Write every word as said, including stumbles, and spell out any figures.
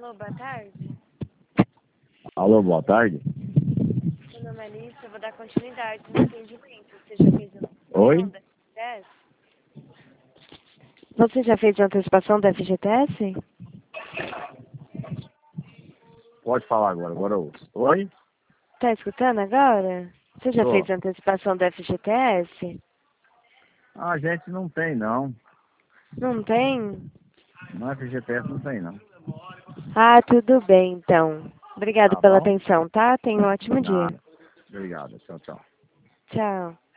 Alô, boa tarde. Alô, boa tarde. Meu nome é Alice, eu vou dar continuidade no atendimento. Você já fez a Oi? antecipação da F G T S? Você já fez a antecipação da F G T S? Pode falar agora, agora eu ouço. Oi? Tá escutando agora? Você já Tô. fez a antecipação da F G T S? A gente não tem, não. Não tem? No F G T S não tem, não. Ah, tudo bem, então. Obrigado Tá pela bom? atenção, tá? Tenha um ótimo dia. Nada. Obrigado. Tchau, tchau. Tchau.